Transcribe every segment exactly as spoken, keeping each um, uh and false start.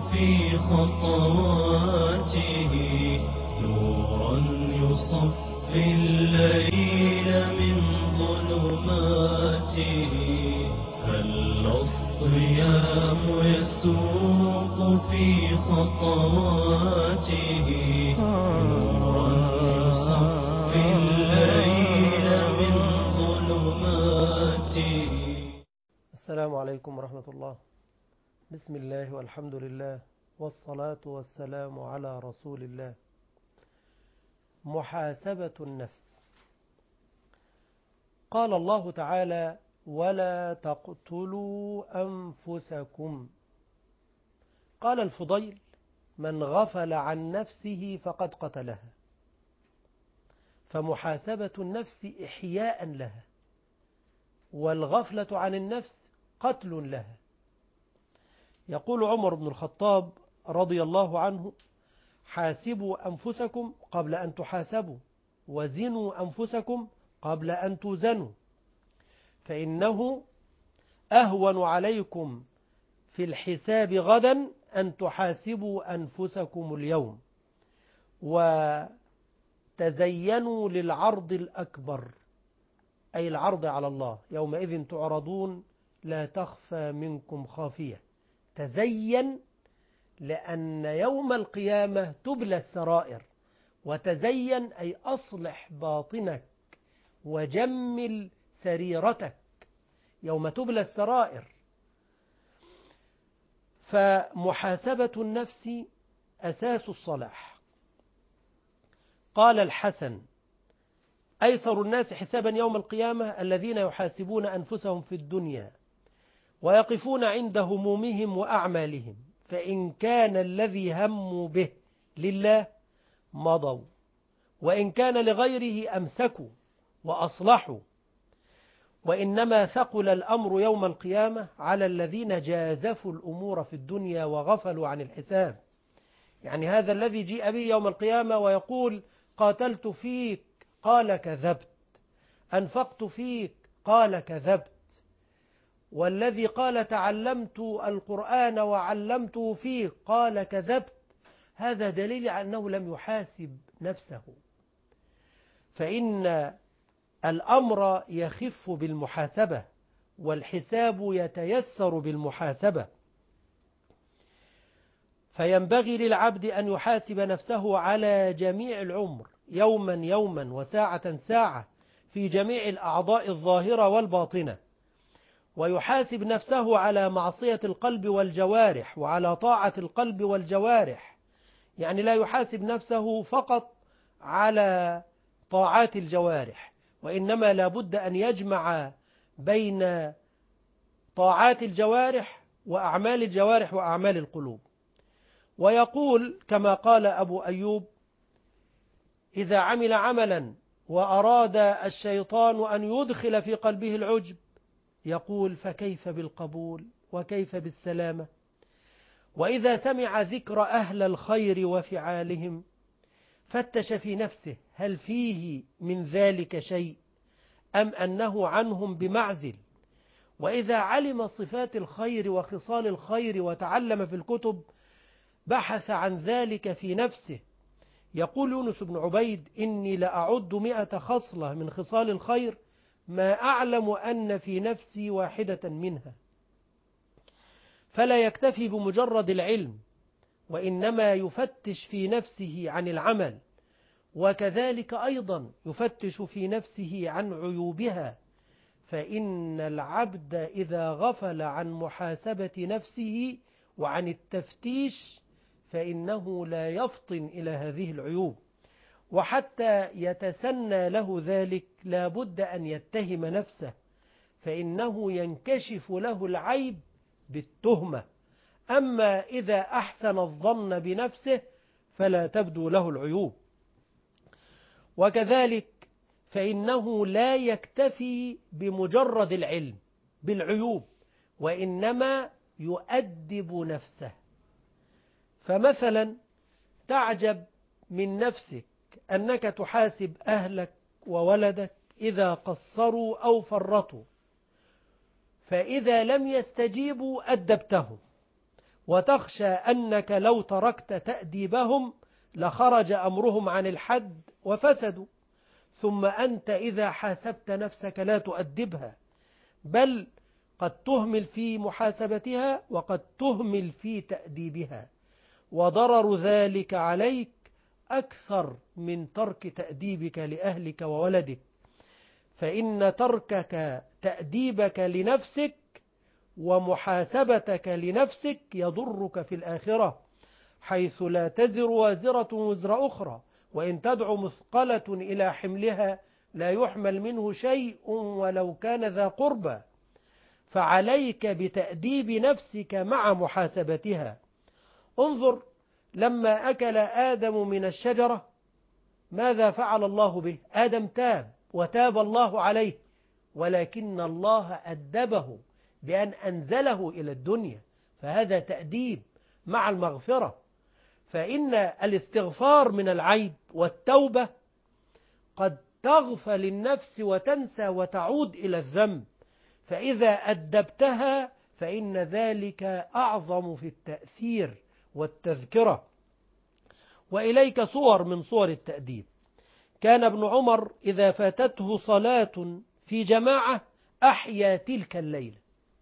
في خطواته نورا يصفي الليل من ظلماته. هل الصيام يسوق في خطواته نورا يصفي الليل من ظلماته. السلام عليكم ورحمة الله. بسم الله والحمد لله والصلاة والسلام على رسول الله. محاسبة النفس. قال الله تعالى: ولا تقتلوا أنفسكم. قال الفضيل: من غفل عن نفسه فقد قتلها. فمحاسبة النفس إحياء لها، والغفلة عن النفس قتل لها. يقول عمر بن الخطاب رضي الله عنه: حاسبوا أنفسكم قبل أن تحاسبوا، وزنوا أنفسكم قبل أن توزنوا، فإنه أهون عليكم في الحساب غدا أن تحاسبوا أنفسكم اليوم. وتزينوا للعرض الأكبر، أي العرض على الله: يومئذ تعرضون لا تخفى منكم خافية. تزين لأن يوم القيامة تبلى السرائر. وتزين أي أصلح باطنك وجمل سريرتك يوم تبلى السرائر. فمحاسبة النفس أساس الصلاح. قال الحسن: أيسر الناس حسابا يوم القيامة الذين يحاسبون أنفسهم في الدنيا ويقفون عند همومهم وأعمالهم، فإن كان الذي هموا به لله مضوا، وإن كان لغيره أمسكوا وأصلحوا. وإنما ثقل الأمر يوم القيامة على الذين جازفوا الأمور في الدنيا وغفلوا عن الحساب. يعني هذا الذي جيء به يوم القيامة ويقول: قاتلت فيك، قال كذبت. أنفقت فيك، قال كذبت. والذي قال تعلمت القرآن وعلمته فيك، قال كذبت. هذا دليل على أنه لم يحاسب نفسه. فإن الأمر يخف بالمحاسبة، والحساب يتيسر بالمحاسبة. فينبغي للعبد أن يحاسب نفسه على جميع العمر، يوما يوما وساعة ساعة، في جميع الأعضاء الظاهرة والباطنة. ويحاسب نفسه على معصية القلب والجوارح وعلى طاعة القلب والجوارح. يعني لا يحاسب نفسه فقط على طاعات الجوارح، وإنما لا بد أن يجمع بين طاعات الجوارح وأعمال الجوارح وأعمال القلوب. ويقول كما قال أبو أيوب: إذا عمل عملا وأراد الشيطان أن يدخل في قلبه العجب، يقول: فكيف بالقبول وكيف بالسلامة؟ وإذا سمع ذكر أهل الخير وفعالهم فتش في نفسه هل فيه من ذلك شيء أم أنه عنهم بمعزل. وإذا علم صفات الخير وخصال الخير وتعلم في الكتب بحث عن ذلك في نفسه. يقول يونس بن عبيد: إني لأعد مئة خصلة من خصال الخير ما أعلم أن في نفسي واحدة منها. فلا يكتفي بمجرد العلم، وإنما يفتش في نفسه عن العمل، وكذلك أيضا يفتش في نفسه عن عيوبها. فإن العبد إذا غفل عن محاسبة نفسه وعن التفتيش فإنه لا يفطن إلى هذه العيوب. وحتى يتسنى له ذلك لا بد أن يتهم نفسه، فإنه ينكشف له العيب بالتهمة. أما إذا أحسن الظن بنفسه فلا تبدو له العيوب. وكذلك فإنه لا يكتفي بمجرد العلم بالعيوب، وإنما يؤدب نفسه. فمثلا تعجب من نفسك أنك تحاسب أهلك وولدك إذا قصروا أو فرطوا، فإذا لم يستجيبوا أدبتهم، وتخشى أنك لو تركت تأديبهم لخرج أمرهم عن الحد وفسدوا، ثم أنت إذا حاسبت نفسك لا تؤدبها، بل قد تهمل في محاسبتها وقد تهمل في تأديبها، وضرر ذلك عليك أكثر من ترك تأديبك لأهلك وولدك، فإن تركك تأديبك لنفسك ومحاسبتك لنفسك يضرك في الآخرة، حيث لا تزر وازرة وزر أخرى، وإن تدع مثقلة إلى حملها لا يحمل منه شيء ولو كان ذا قربى، فعليك بتأديب نفسك مع محاسبتها. انظر لما أكل آدم من الشجرة ماذا فعل الله به؟ آدم تاب وتاب الله عليه، ولكن الله أدبه بأن أنزله إلى الدنيا، فهذا تأديب مع المغفرة. فإن الاستغفار من العيب والتوبة قد تغفل النفس وتنسى وتعود إلى الذنب، فإذا أدبتها فإن ذلك أعظم في التأثير والتذكرة. وإليك صور من صور التأديب. كان ابن عمر إذا فاتته صلاة في جماعة أحيا تلك الليلة،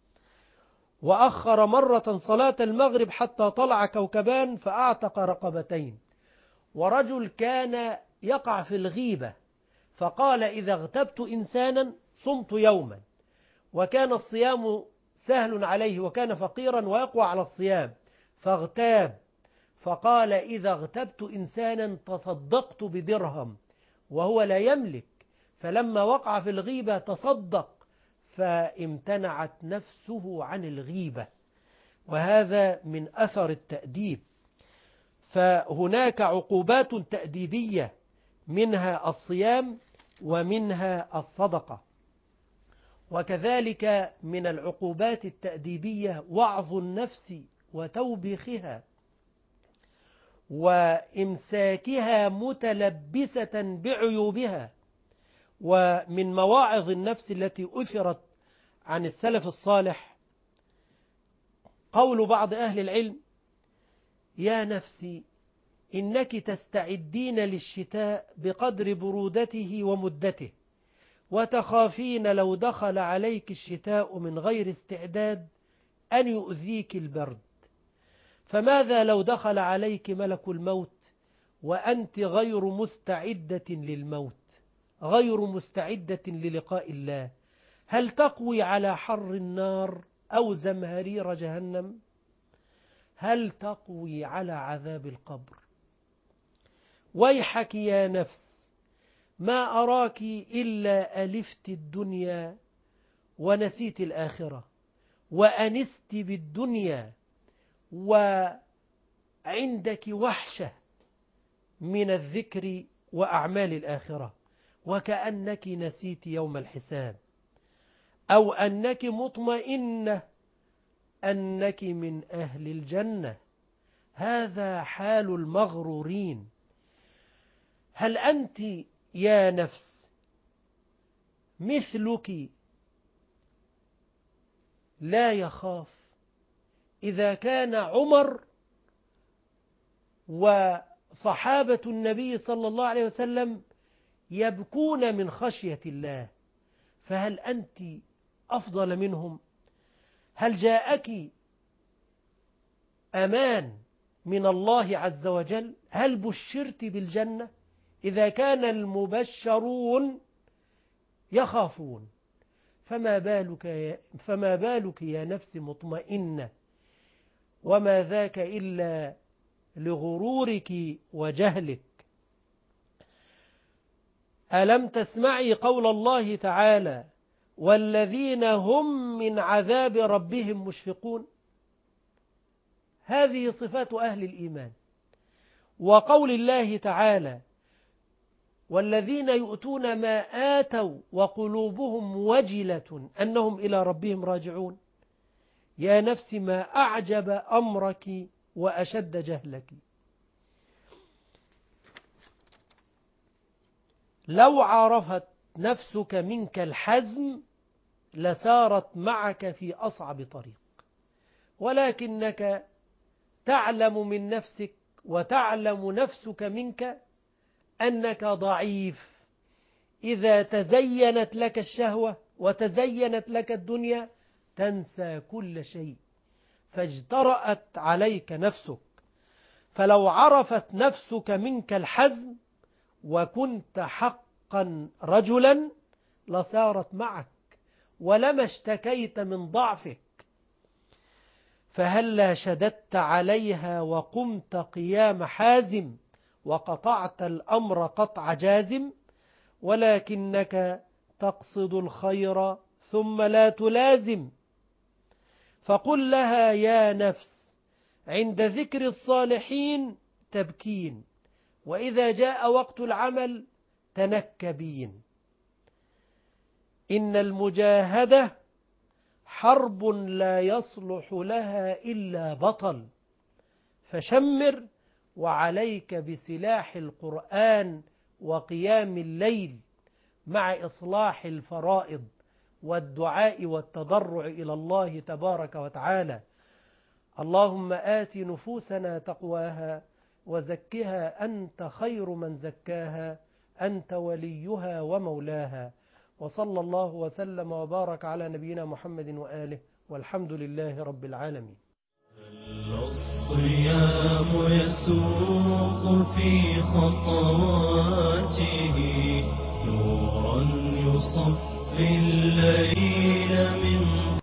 وأخر مرة صلاة المغرب حتى طلع كوكبان فأعتق رقبتين. ورجل كان يقع في الغيبة فقال إذا اغتبت إنسانا صمت يوما، وكان الصيام سهل عليه وكان فقيرا ويقوى على الصيام فاغتاب، فقال إذا اغتبت إنسانا تصدقت بدرهم وهو لا يملك، فلما وقع في الغيبة تصدق فامتنعت نفسه عن الغيبة، وهذا من أثر التأديب. فهناك عقوبات تأديبية منها الصيام ومنها الصدقة. وكذلك من العقوبات التأديبية وعظ النفس وتوبيخها وإمساكها متلبسة بعيوبها. ومن مواعظ النفس التي أثرت عن السلف الصالح قول بعض أهل العلم: يا نفسي إنك تستعدين للشتاء بقدر برودته ومدته، وتخافين لو دخل عليك الشتاء من غير استعداد أن يؤذيك البرد، فماذا لو دخل عليك ملك الموت وأنت غير مستعدة للموت، غير مستعدة للقاء الله؟ هل تقوي على حر النار أو زمهرير جهنم؟ هل تقوي على عذاب القبر؟ ويحك يا نفس، ما أراك إلا ألفت الدنيا ونسيت الآخرة، وأنست بالدنيا وعندك وحشة من الذكر وأعمال الآخرة، وكأنك نسيت يوم الحساب، أو أنك مطمئنة أنك من أهل الجنة. هذا حال المغرورين. هل أنت يا نفس مثلك لا يخاف؟ إذا كان عمر وصحابة النبي صلى الله عليه وسلم يبكون من خشية الله، فهل أنت أفضل منهم؟ هل جاءك أمان من الله عز وجل؟ هل بشرت بالجنة؟ إذا كان المبشرون يخافون، فما بالك يا, فما بالك يا نفس مطمئنة، وما ذاك إلا لغرورك وجهلك. ألم تسمعي قول الله تعالى: والذين هم من عذاب ربهم مشفقون؟ هذه صفات أهل الإيمان. وقول الله تعالى: والذين يؤتون ما آتوا وقلوبهم وجلة أنهم إلى ربهم راجعون. يا نفس ما أعجب أمرك وأشد جهلك. لو عرفت نفسك منك الحزم لسارت معك في أصعب طريق، ولكنك تعلم من نفسك وتعلم نفسك منك أنك ضعيف إذا تزينت لك الشهوة وتزينت لك الدنيا تنسى كل شيء، فاجترأت عليك نفسك. فلو عرفت نفسك منك الحزم وكنت حقا رجلا لسارت معك ولما اشتكيت من ضعفك. فهلا شددت عليها وقمت قيام حازم وقطعت الأمر قطع جازم، ولكنك تقصد الخير ثم لا تلازم. فقل لها يا نفس عند ذكر الصالحين تبكين، وإذا جاء وقت العمل تنكبين. إن المجاهدة حرب لا يصلح لها إلا بطل، فشمر وعليك بسلاح القرآن وقيام الليل مع إصلاح الفرائض والدعاء والتضرع إلى الله تبارك وتعالى. اللهم آت نفوسنا تقواها وزكها أنت خير من زكاها، أنت وليها ومولاها. وصلى الله وسلم وبارك على نبينا محمد وآله، والحمد لله رب العالمين. الصيام يسوق في خطواته نورا يصفي الليل من